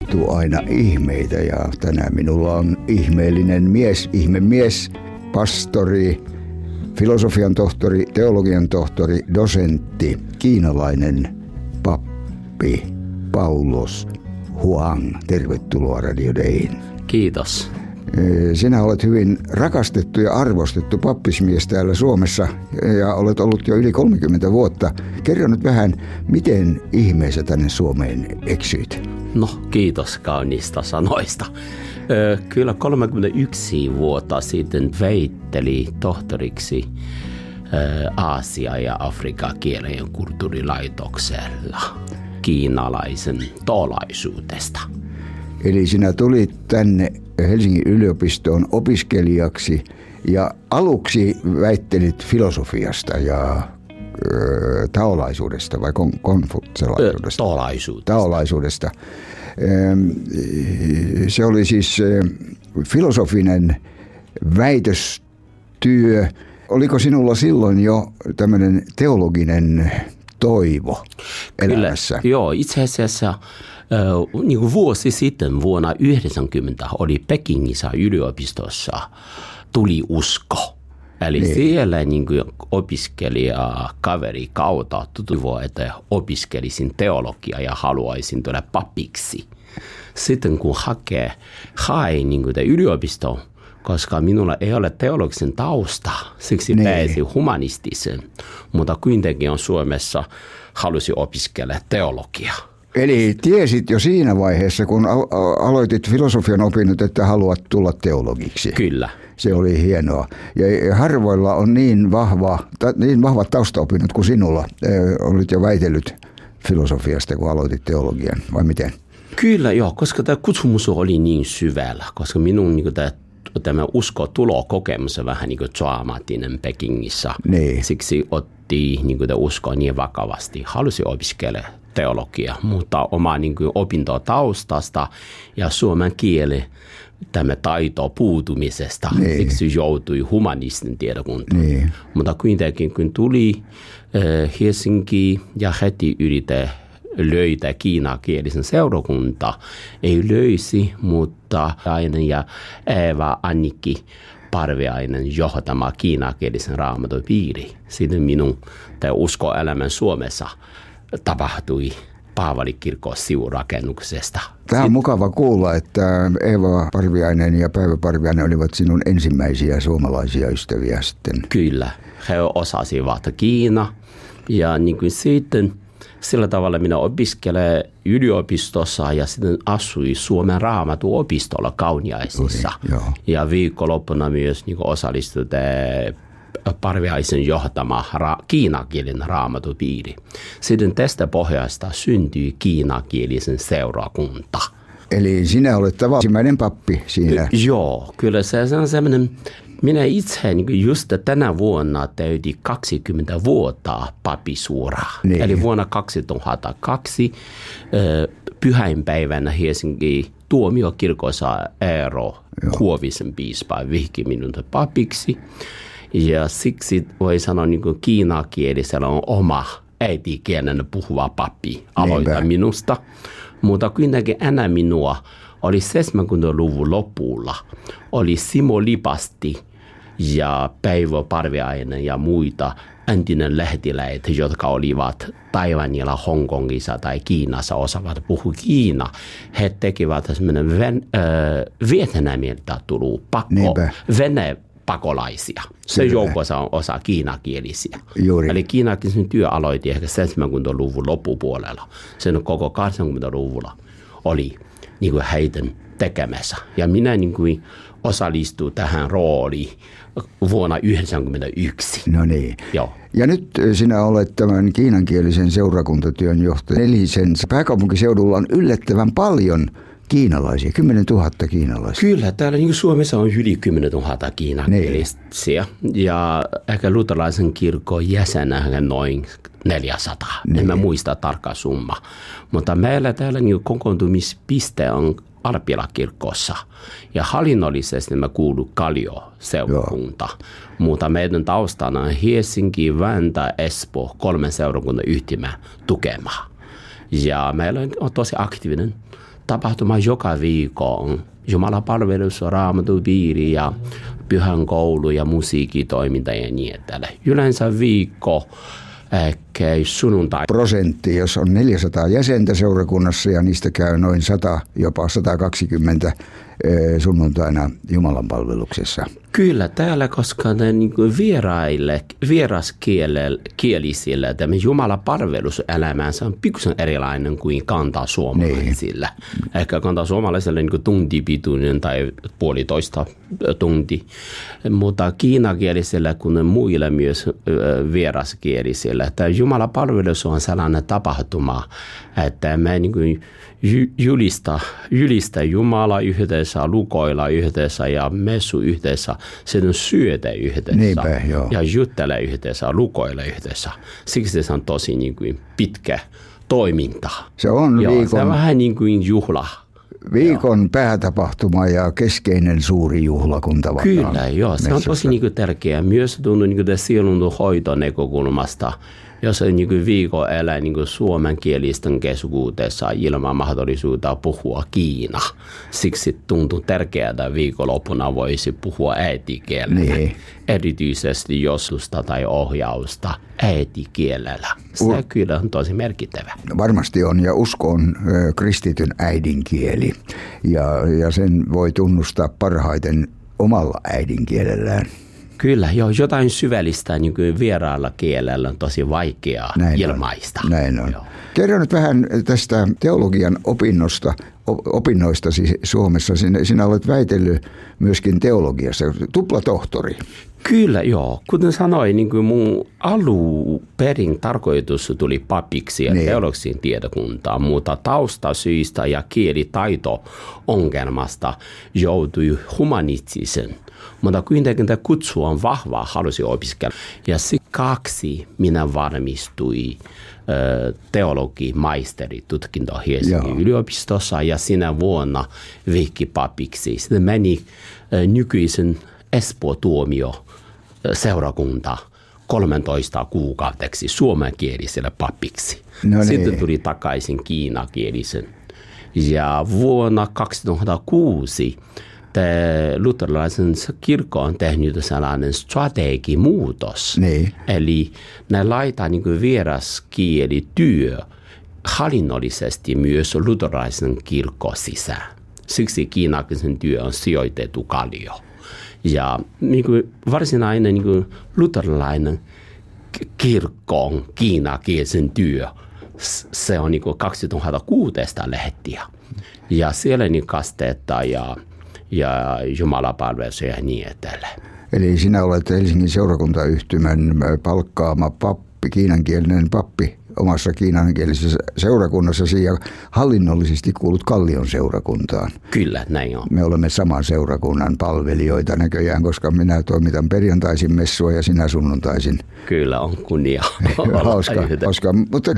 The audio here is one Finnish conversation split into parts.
tapahtuu aina ihmeitä ja tänään minulla on ihmeellinen mies, ihmemies, pastori, filosofian tohtori, teologian tohtori, dosentti, kiinalainen pappi Paulos Huang. Tervetuloa Radio Dayin. Kiitos. Sinä olet hyvin rakastettu ja arvostettu pappismies täällä Suomessa ja olet ollut jo yli 30 vuotta. Kerro nyt vähän, miten ihmeessä tänne Suomeen eksyit? No, kiitos kauniista sanoista. Kyllä 31 vuotta sitten veitteli tohtoriksi Aasia- ja Afrikan kielen ja kulttuurilaitoksella kiinalaisen toolaisuudesta. Eli sinä tulit tänne Helsingin yliopistoon opiskelijaksi ja aluksi väittelit filosofiasta ja taolaisuudesta vai konfutselaisuudesta? Taolaisuudesta. Se oli siis filosofinen väitöstyö. Oliko sinulla silloin jo tämmöinen teologinen toivo elämässä? Kyllä, joo, itse asiassa niin kuin vuosi sitten vuonna 1990 oli Pekingissä yliopistossa tuli usko. Eli niin. Siellä niin kuin opiskelija kaveri kautta tutuivat, että opiskelisin teologiaa ja haluaisin tulla papiksi. Sitten kun hain niin kuin yliopistoon, koska minulla ei ole teologisen tausta, siksi pääsin humanistisen, mutta kuitenkin on Suomessa halusi opiskella teologiaa. Eli tiesit jo siinä vaiheessa, kun aloitit filosofian opinnot, että haluat tulla teologiksi. Kyllä. Se oli hienoa. Ja harvoilla on niin vahvat taustaopinnot kuin sinulla. Olit jo väitellyt filosofiasta, kun aloitit teologian, vai miten? Kyllä joo, koska tämä kutsumus oli niin syvällä, koska minun niin tämä usko-tulo-kokemus on vähän niin kuin dramaattinen Pekingissä. Niin. Siksi otti niin kuin uskoa niin vakavasti. Halusi opiskella teologia, mutta oma niin kuin opintotaustasta ja suomen kieli tämä taito puutumisesta. Niin. Siksi joutui humanistin tiedokuntaan. Niin. Mutta kuitenkin kun tuli Helsinki ja heti yritti löytää kiinakielisen seurakunta. Ei löysi, mutta Ainen ja Eeva Annikki Parviainen johtama kiinakielisen raamatun piiri. Sitten minun uskoelämän Suomessa tapahtui Paavalikirkon sivurakennuksesta. Tämä on mukava kuulla, että Eeva Parviainen ja Päivä Parviainen olivat sinun ensimmäisiä suomalaisia ystäviä sitten. Kyllä, he osasivat Kiina ja niin kuin sitten sillä tavalla minä opiskelen yliopistossa ja sitten asui Suomen Raamatuopistolla Kauniaisissa. Ja viikonloppuna myös niin osallistuin Parviaisen johtama kiinakielinen raamatupiiri. Sitten tästä pohjasta syntyi kiinakielisen seurakunta. Eli sinä olet ensimmäinen pappi siinä. Joo, kyllä se on sellainen. Minä itse just tänä vuonna täytin 20 vuotta pappisuuraa. Niin. Eli vuonna 2002 pyhäinpäivänä Helsingin tuomiokirkossa Eero Huovisen piispa vihki minut papiksi. Ja siksi voi sanoa, niin kuin kiinakielisellä on oma äidinkielinen puhuva pappi aloita minusta. Mutta kuitenkin ennen minua oli 70-luvun lopulla. Oli Simo Lipasti ja Päivä Parviainen ja muita entinen lehtiläitä, jotka olivat Taiwanilla, Hongkongissa tai Kiinassa osaavat puhua Kiina. He tekivät semmoinen Vietnamilta tullut pakolaisia. Se joukossa on osa kiinakielisiä. Juuri. Eli kiinakielisen työ aloitti ehkä 70-luvun loppupuolella. Sen koko 80-luvulla oli niin kuin heidän tekemässä. Ja minä niin kuin osallistuin tähän rooliin vuonna 1991. No niin. Joo. Ja nyt sinä olet tämän kiinankielisen seurakuntatyön johtaja. Eli sen pääkaupunkiseudulla on yllättävän paljon kiinalaisia, 10 000 kiinalaisia. Kyllä, täällä niin kuin Suomessa on yli 10 000 kiinakielisiä. Ja ehkä luterilaisen kirkon jäsenä noin 400. En mä muista tarkkaa summa. Mutta meillä täällä niin kokoontumispiste on Arpila-kirkossa. Ja hallinnollisesti me kuuluu Kallio-seurakunta. Mutta meidän taustana on Helsinki, Vantaa, Espoo, 3 seurakunnan yhtymän tukema. Ja meillä on tosi aktiivinen tapahtuma joka viikon. Jumalapalvelus, raamatupiiri ja pyhän koulu ja musiikkitoiminta ja niin edelleen. Yleensä viikko käy sunnuntai. Prosentti, jos on 400 jäsentä seurakunnassa ja niistä käy noin 100, jopa 120 sunnuntaina jumalanpalveluksessa. Kyllä, täällä, koska ne niin vieraskielisillä tämä jumalapalveluselämänsä on pikkusen erilainen kuin kantasuomalaisilla. Niin. Ehkä kantasuomalaisilla niin tuntipituinen tai puolitoista tunti, mutta kiinakielisillä kuin muilla myös vieraskielisillä. Tämä jumalapalvelus on sellainen tapahtuma, että me niin kuin julista Jumala yhdessä, lukoilla yhdessä ja messu yhdessä, sitten syötä yhdessä. Niinpä, ja juttele yhdessä, lukoilla yhdessä. Siksi se on tosi niin kuin pitkä toiminta. Se on se on vähän niin kuin juhla. Viikon päätapahtuma ja keskeinen suuri juhla, kun tavataan. Kyllä, joo. Se on tosi niin kuin tärkeää. Myös tuntuu niin kuin sielunhoidon näkökulmasta. Jos niin viikon elää niin suomenkielisten keskuudessa ilman mahdollisuutta puhua Kiina. Siksi tuntuu tärkeää, että viikonloppuna voisi puhua äidinkielellä. Niin. Erityisesti josusta tai ohjausta äidinkielellä. Se kyllä on tosi merkittävä. Varmasti on, ja usko on kristityn äidinkieli. Ja sen voi tunnustaa parhaiten omalla äidinkielellään. Kyllä, joo, jotain syvällistä niin kuin vieraalla kielellä on tosi vaikeaa ilmaista. Näin on. Joo. Kerro nyt vähän tästä teologian opinnoista Suomessa. Sinä olet väitellyt myöskin teologiassa, tuplatohtori. Kyllä, joo. Kuten sanoin, niin kuin mun alunperin tarkoitus tuli papiksi ja teologisiin tiedokuntaan, mutta taustasyistä ja kielitaito-ongelmasta joutui humanistisen. Mutta kuitenkin tämä kutsu on vahva, halusin opiskella. Ja siksi minä valmistuin teologimaisteritutkinto Helsingin yliopistossa ja sinä vuonna vihkipapiksi. Sitten meni nykyisen Espoo-tuomio seurakunta 13 kuukaudeksi suomenkieliselle papiksi. Sitten tuli takaisin kiinakielisen. Ja vuonna 2006 luterilaisen kirkko on tehnyt sellainen strategimuutos. Niin. Eli ne laittaa niin vieraskielityö hallinnollisesti myös luterilaisen kirkko sisään. Siksi kiinakielisen työ on sijoitettu Kallioon. Ja niin varsinainen niin luterilainen kirkon kiinakielisen työ, se on niin 2006 lähtien. Ja siellä niin kastetaan ja jumalapalvelus ja niin edelleen. Eli sinä olet Helsingin seurakuntayhtymän palkkaama pappi, kiinankielinen pappi omassa kiinankielisessä seurakunnassasi ja hallinnollisesti kuulut Kallion seurakuntaan. Kyllä, näin on. Me olemme saman seurakunnan palvelijoita näköjään, koska minä toimitan perjantaisin messua ja sinä sunnuntaisin. Kyllä, on kunnia. Hauska. Mutta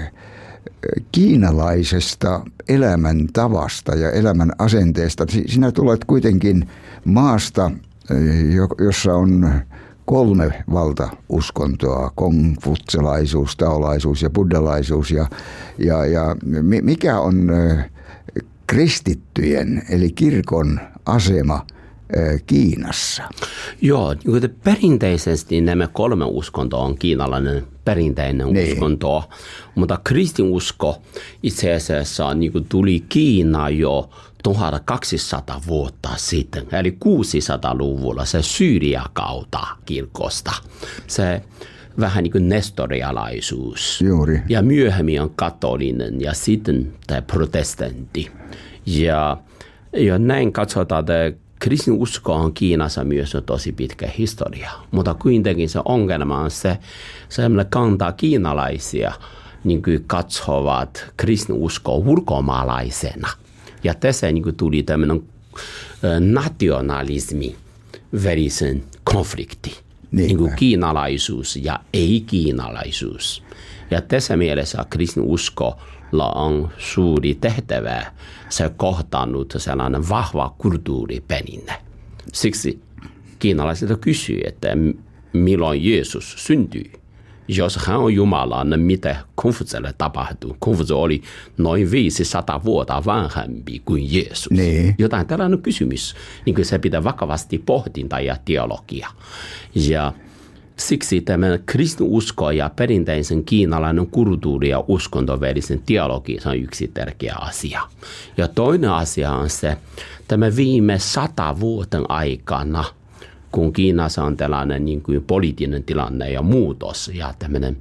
kiinalaisesta elämäntavasta ja elämän asenteesta. Sinä tulet kuitenkin maasta, jossa on 3 valtauskontoa, konfutselaisuus, taolaisuus ja buddhalaisuus. Ja mikä on kristittyjen eli kirkon asema Kiinassa? Joo, niin perinteisesti nämä 3 uskontoa on kiinalainen perinteinen uskonto, mutta kristinusko itse asiassa niin tuli Kiina jo 1200 vuotta sitten, eli 600-luvulla se Syyriakautta kirkosta. Se vähän niin kuin nestorialaisuus. Juuri. Ja myöhemmin on katolinen ja sitten tämä protestantti. Ja näin katsotaan, että kristinusko on Kiinassa myös tosi pitkä historia, mutta kuitenkin se ongelma on se kantaa kiinalaisia niin kuin katsovat kristinuskoa ulkomaalaisena. Ja tässä niin kuin tuli tämmöinen nationalismi välisen konflikti, niin kuin kiinalaisuus ja ei-kiinalaisuus. Ja tässä mielessä kristinuskolla on suuri tehtävä. Se on kohtannut sellainen vahva kulttuuriperinne. Siksi kiinalaiset kysyy, että milloin Jeesus syntyi. jos hän on Jumala, niin mitä Konfutselle tapahtuu? Konfutse oli noin 500 vuotta vanhempi kuin Jeesus. Niin. Jotain tällainen kysymys, niin kuin se pitää vakavasti pohdinta ja teologia. Ja siksi tämä kristinusko ja perinteisen kiinalainen kulttuuri ja uskonto välisen dialogi on yksi tärkeä asia. Ja toinen asia on se, tämä viime 100 vuoden aikana, kun Kiinassa on tällainen niin kuin poliittinen tilanne ja muutos ja tämmöinen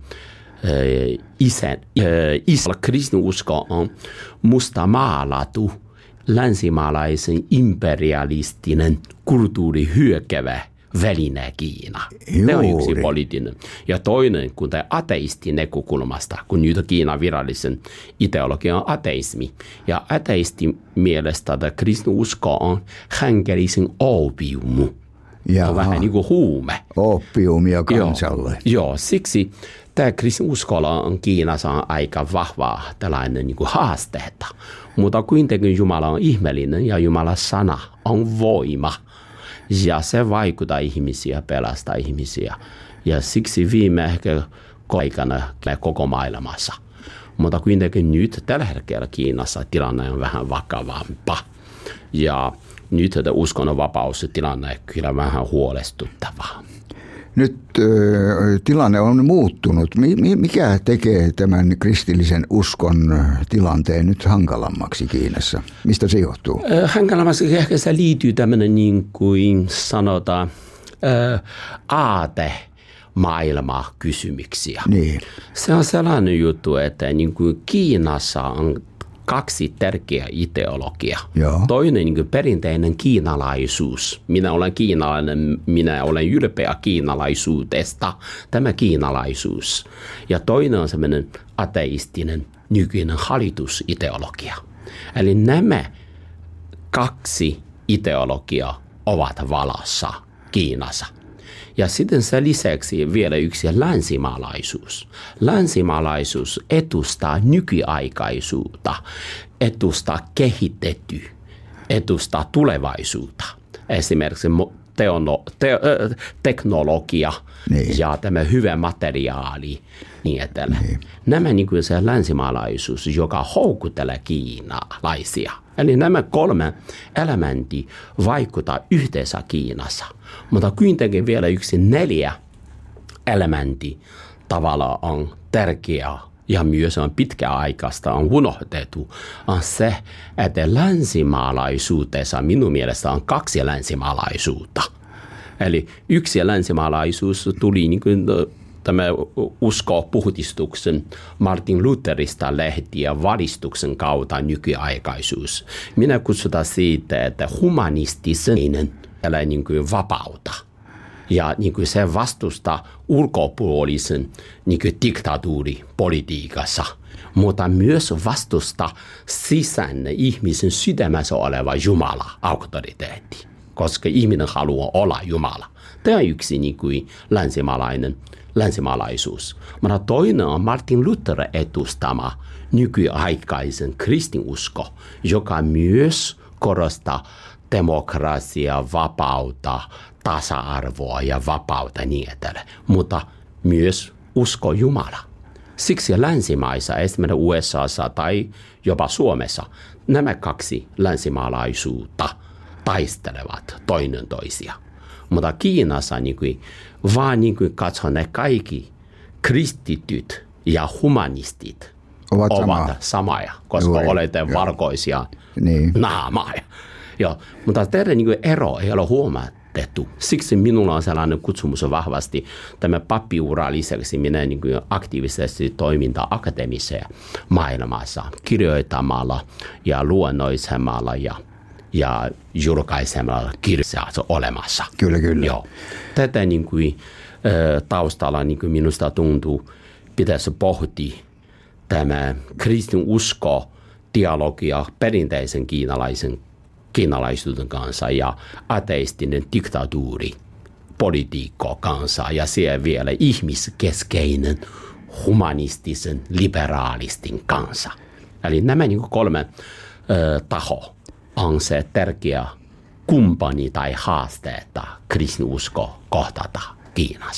kristinusko on musta maalattu länsimaalaisen imperialistinen kulttuuri hyökävä väline Kiina. Se on yksi poliittinen. Ja toinen, kun tämä ateisti näkökulmasta, kun nyt Kiinan virallisen ideologia on ateismi. Ja ateisti mielestä tämä kristinusko on hänkelisen opiumu. Jaha. On vähän niin kuin huume. Opiumia kansalle. Joo, siksi tämä kristinuskolla on Kiinassa on aika vahva tällainen niin kuin haasteetta. Mutta kuitenkin Jumala on ihmeellinen ja Jumalan sana on voima. Ja se vaikuttaa ihmisiä, pelastaa ihmisiä. Ja siksi viime ehkä aikana koko maailmassa. Mutta kuitenkin nyt tällä hetkellä Kiinassa tilanne on vähän vakavampa. Ja nyt tämä uskonnonvapaustilanne on kyllä vähän huolestuttavaa. Nyt tilanne on muuttunut. Mikä tekee tämän kristillisen uskon tilanteen nyt hankalammaksi Kiinassa? Mistä se johtuu? Hankalammaksi ehkä se liittyy tämmöinen niin kuin sanotaan aatemaailmakysymyksiä. Niin. Se on sellainen juttu, että niin kuin Kiinassa on 2 tärkeää ideologiaa. Joo. Toinen niin kuin perinteinen kiinalaisuus. Minä olen kiinalainen, minä olen ylpeä kiinalaisuudesta. Tämä kiinalaisuus. Ja toinen on semmoinen ateistinen nykyinen hallitusideologia. Eli nämä 2 ideologiaa ovat vallassa Kiinassa. Ja sitten sen lisäksi vielä yksi länsimaalaisuus. Länsimaalaisuus edustaa nykyaikaisuutta, edustaa kehitetty, edustaa tulevaisuutta. Esimerkiksi teknologia niin. Ja tämä hyvä materiaali niin edelleen. Niin. Nämä niin kuin se länsimaalaisuus, joka houkuttelee kiinalaisia. Eli nämä 3 elementtiä vaikuttaa yhteensä Kiinassa. Mutta kuitenkin vielä yksi 4 elementti tavallaan on tärkeä ja myös on pitkäaikaista on unohdettu, on se, että länsimaalaisuudessa minun mielestä on 2 länsimaalaisuutta. Eli yksi länsimaalaisuus tuli niin kuin tämä uskopuhdistuksen Martin Lutherista lähtien valistuksen kautta nykyaikaisuus. Minä kutsutaan siitä, että humanistisen niin kuin vapautta. Ja niin kuin se vastustaa ulkopuolisen niin kuin diktatuuripolitiikassa, mutta myös vastustaa sisään ihmisen sydämessä oleva Jumala, auktoriteetti, koska ihminen haluaa olla Jumala. Tämä on yksi niin kuin länsimaalaisuus. Mutta toinen on Martin Luther edustama nykyaikaisen kristinusko, joka myös korostaa demokratiaa, vapautta, tasa-arvoa ja vapautta niin edelleen, mutta myös usko Jumala. Siksi länsimaissa, esimerkiksi USAssa tai jopa Suomessa, nämä 2 länsimaalaisuutta taistelevat toinen toisia. Mutta Kiinassa vaan katsoo ne kaikki kristityt ja humanistit ovat samoja, koska olette valkoisia naamaja. Mutta teidän ero ei ole huomattu. Siksi minulla on sellainen kutsumus vahvasti tämä pappiura lisäksi minä aktiivisesti toiminta akateemisessa maailmassa kirjoittamalla ja luonnoisemalla ja julkaisemalla kirjassa olemassa. Kyllä. Joo. Tätä taustalla minusta tuntuu, pitäisi pohtia tämä kristinusko dialogia perinteisen kiinalaisuuden kanssa ja ateistinen diktatuuri politiikko kanssa ja siellä vielä ihmiskeskeinen humanistisen liberaalistin kanssa. Eli nämä 3 taho on se tärkeä kumppani tai haasteetta kristinusko kohtata Kiinassa.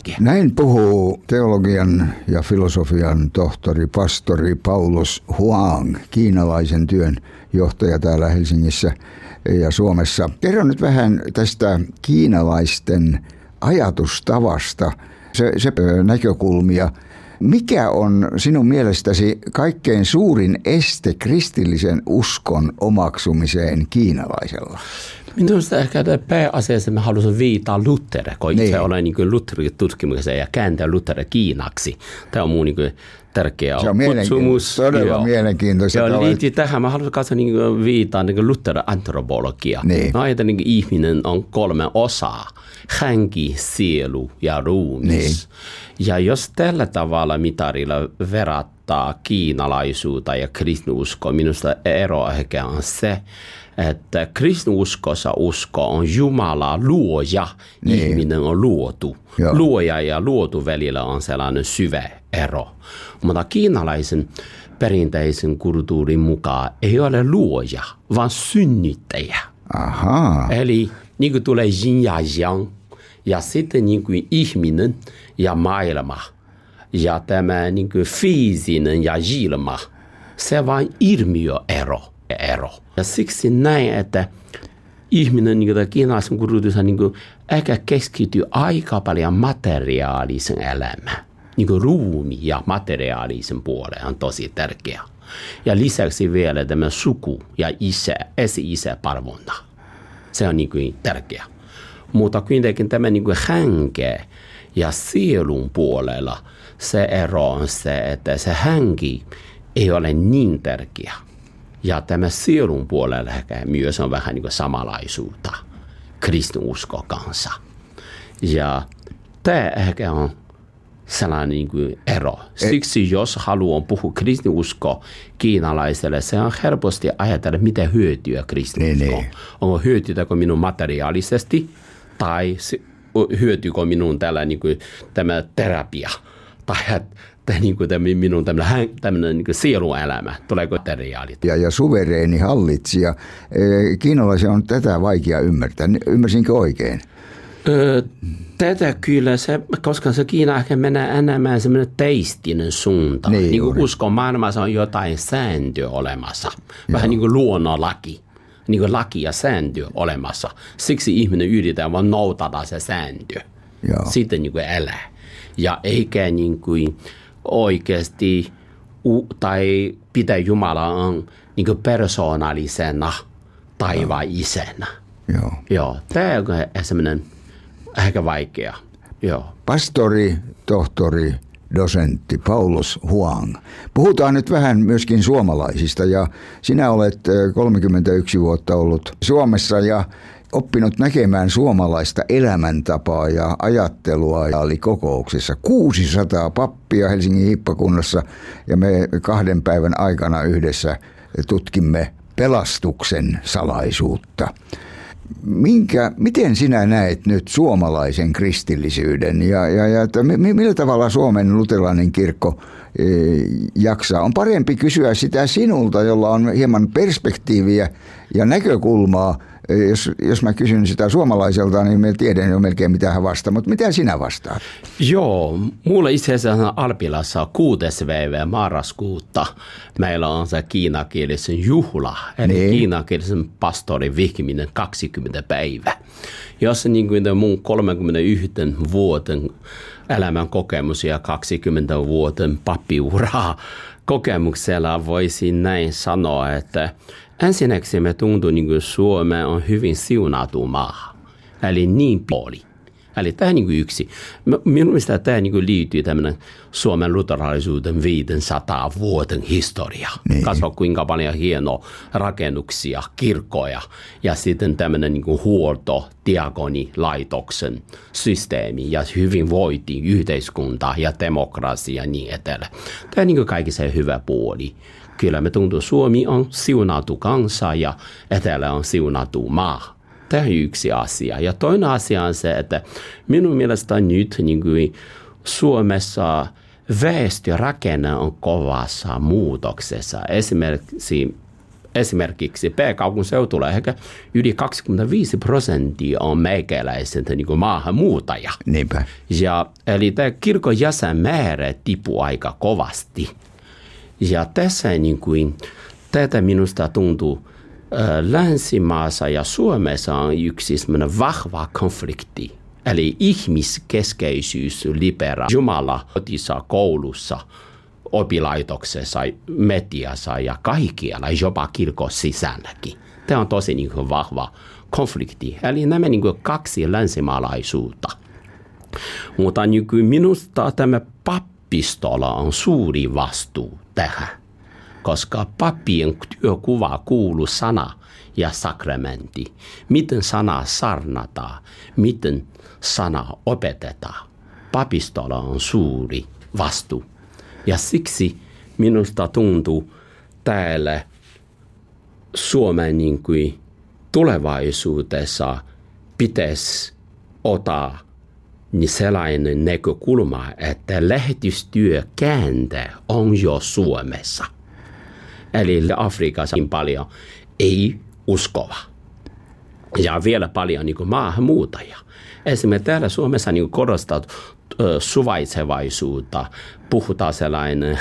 tärkeä. Näin puhuu teologian ja filosofian tohtori, pastori Paulus Huang, kiinalaisen työn johtaja täällä Helsingissä ja Suomessa. Kerro nyt vähän tästä kiinalaisten ajatustavasta, se näkökulmia. Mikä on sinun mielestäsi kaikkein suurin este kristillisen uskon omaksumiseen kiinalaisella? Minusta ehkä pääasiassa mä haluaisin viittaa Luther, kun itse olen niin Lutherin tutkimuksessa ja kääntää Luther kiinaksi. Tämä on mun niin tärkeä kutsumus. Todella mielenkiintoista. Ja liittyy tähän, mä haluaisin katsoa niin viittaa niin Luther-antropologia. Niin. Mä ajattelen, että ihminen on 3 osaa. Henki, sielu ja ruumis. Niin. Ja jos tällä tavalla mitarilla verrattaa kiinalaisuutta ja kristinuskoa, minusta ero ehkä on se, että kristinuskossa usko on Jumala luoja, niin. Ihminen on luotu. Joo. Luoja ja luotu välillä on sellainen syvä ero. Mutta kiinalaisen perinteisen kulttuurin mukaan ei ole luoja, vaan synnyttäjä. Aha. Eli niin kuin tulee yin ja yang, ja sitten niin kuin ihminen ja maailma, ja tämä niin kuin fyysinen ja ilma, se on vain ilmiöero. Ja siksi näin, että ihminen niin kiinalaisen kulttuurissa niin ehkä keskittyy aika paljon materiaalisen elämään. Niin ruumi ja materiaalisen puoleen on tosi tärkeä. Ja lisäksi vielä tämä suku ja esi-isä palvonta. Se on niin tärkeä. Mutta kuitenkin tämä niin henkeä ja sielun puolella se ero on se, että se henki ei ole niin tärkeä. Ja tämä sielun puolella ehkä myös on vähän niin kuin samanlaisuutta kristinuskon kanssa. Ja tämä ehkä on sellainen niin kuin ero. Siksi jos haluan puhua kristinuskoa kiinalaiselle, se on helposti ajatella, mitä hyötyä kristinuskoa. Niin. Onko hyötyäkö minun materiaalisesti tai hyötyykö minun niin kuin, tämä terapia tai niin kuin minun tämmöinen niin sieluelämä, tuleeko materiaalit. Ja suvereeni hallitsija. Kiinalaisia on tätä vaikea ymmärtää. Ymmärsinkö oikein? Tätä kyllä, koska se Kiina ehkä menee enemmän semmoinen teistinen suunta. Niin kuin uskon maailmassa on jotain sääntöä olemassa. Vähän niin kuin luonnonlaki. Niin kuin laki ja sääntö olemassa. Siksi ihminen yritetään vaan noutata se sääntö. Joo. Sitten niin kuin elää. Ja eikä niin kuin oikeasti tai pitää Jumalaa niin kuin persoonallisena taivaan isänä. Joo. Tämä on semmoinen ehkä vaikea. Joo. Pastori, tohtori, dosentti Paulus Huang. Puhutaan nyt vähän myöskin suomalaisista ja sinä olet 31 vuotta ollut Suomessa ja oppinut näkemään suomalaista elämäntapaa ja ajattelua ja oli kokouksessa 600 pappia Helsingin hippakunnassa ja me 2 päivän aikana yhdessä tutkimme pelastuksen salaisuutta. Miten sinä näet nyt suomalaisen kristillisyyden ja millä tavalla Suomen luterilainen kirkko jaksaa? On parempi kysyä sitä sinulta, jolla on hieman perspektiiviä ja näkökulmaa. Jos mä kysyn sitä suomalaiselta, niin mä tiedän jo melkein mitä hän vastaa, mutta mitä sinä vastaat? Joo, mulla itse asiassa Alpilassa 6. päivä marraskuuta meillä on se kiinakielisen juhla, eli kiinakielisen pastorin vihkiminen 20 päivä. Jos niin kuin mun 31 vuoden elämän kokemus ja 20 vuoden pappiuraa kokemuksella voisin näin sanoa, että ensinnäkin me tuntuu, niin kuin Suomi on hyvin siunattu maa, eli niin puoli. Eli tämä on yksi. Minun mielestä tämä liittyy tämmöinen Suomen luterilaisuuden 500 vuoden historia. Niin. Katso kuinka paljon hienoa rakennuksia, kirkkoja ja sitten tämmöinen huolto, diakonilaitoksen systeemi ja hyvinvointi, yhteiskunta ja demokratia ja niin edelleen. Tämä on kaikki se hyvä puoli. Kyllä me tuntuu, Suomi on siunattu kansa ja etelä on siunattu maa. Tämä on yksi asia. Ja toinen asia on se, että minun mielestä nyt niin kuin Suomessa väestörakenne on kovassa muutoksessa. Esimerkiksi esimerkiksi pääkaupunkiseudulla ehkä yli 25% on meikäläiset niin kuin maahanmuuttaja. Niinpä. Ja, eli tämä kirkon jäsenmäärä tippuu aika kovasti. Ja tässä niin kuin, tätä minusta tuntuu, Länsimaassa ja Suomessa on yksi sellainen vahva konflikti. Eli ihmiskeskeisyys, Jumala kotissa, koulussa, oppilaitoksessa, mediassa ja kaikkialla, jopa kirkon sisälläkin. Tämä on tosi niin kuin vahva konflikti. Eli nämä niin kuin kaksi länsimaalaisuutta. Mutta niin kuin minusta tämä pappistolla on suuri vastuu tähän, koska pappien työkuva kuuluu sana ja sakramentti. Miten sana sarnataan, miten sana opetetaan. Papistolla on suuri vastuu. Ja siksi minusta tuntuu täällä Suomen niin kuin tulevaisuudessa pitäisi ottaa niin sellainen näkökulma, että lähetystyö kääntää on jo Suomessa. Eli Afrikassa on paljon ei uskova. Ja vielä paljon niin kuin maahanmuuttajia. Esimerkiksi täällä Suomessa niin korostaa suvaitsevaisuutta, puhutaan sellainen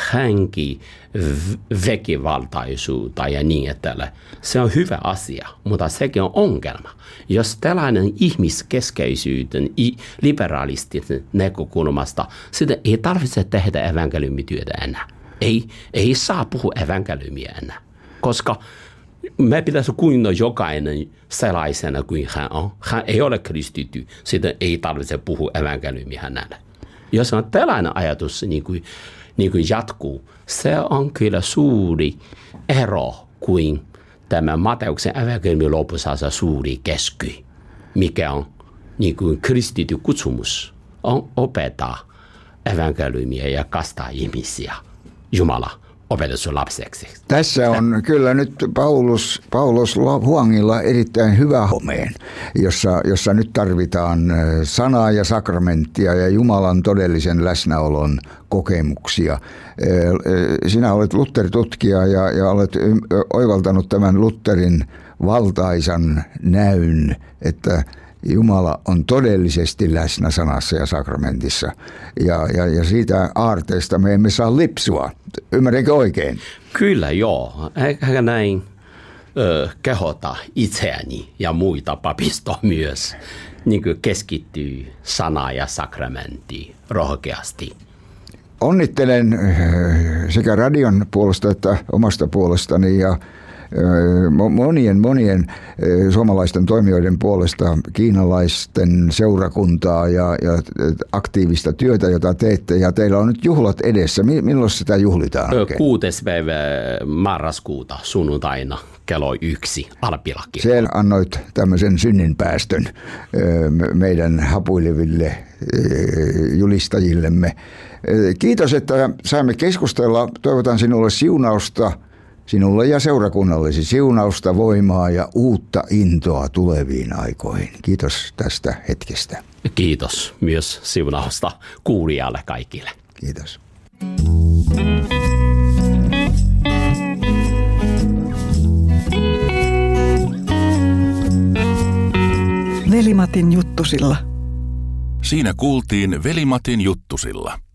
väkivaltaisuutta ja niin edelleen. Se on hyvä asia, mutta sekin on ongelma. Jos tällainen ihmiskeskeisyyden, liberalistisen näkökulmasta, sitä ei tarvitse tehdä evankeliumityötä enää. Ei saa puhua evankeliumia enää, koska me pitäisi kuunnella jokainen sellaisena kuin hän on. Hän ei ole kristitty, sitä ei tarvitse puhua evankeliumia hänelle. Jos on tällainen ajatus niin kuin jatkuu, se on kyllä suuri ero kuin tämä Matteuksen evankeliumin lopussa suuri kesky, mikä on niin kuin kristitty kutsumus, on opettaa evankeliumia ja kastaa ihmisiä Jumala opetettu lapseksi. Tässä on kyllä nyt Paulus Huangilla erittäin hyvä homeen, jossa nyt tarvitaan sanaa ja sakramenttia ja Jumalan todellisen läsnäolon kokemuksia. Sinä olet Luther-tutkija ja olet oivaltanut tämän Lutherin valtaisan näyn, että Jumala on todellisesti läsnä sanassa ja sakramentissa. Ja siitä aarteesta me emme saa lipsua. Ymmärränkö oikein? Kyllä joo. Eikä näin kehota itseäni ja muita papistoa myös niin kuin keskittyy sana ja sakramenttiin rohkeasti. Onnittelen sekä radion puolesta että omasta puolestani ja monien suomalaisten toimijoiden puolesta kiinalaisten seurakuntaa ja aktiivista työtä, jota teette. Ja teillä on nyt juhlat edessä. Milloin sitä juhlitaan? 6. päivä marraskuuta sunnuntaina kello 1 Alpilaki. Siellä annoit tämmöisen synninpäästön meidän hapuileville julistajillemme. Kiitos, että saimme keskustella. Toivotan sinulle siunausta. Sinulle ja seurakunnallesi siunausta, voimaa ja uutta intoa tuleviin aikoihin. Kiitos tästä hetkestä. Kiitos myös siunausta kuulijalle kaikille. Kiitos. Veli-Matin juttusilla. Siinä kuultiin Veli-Matin juttusilla.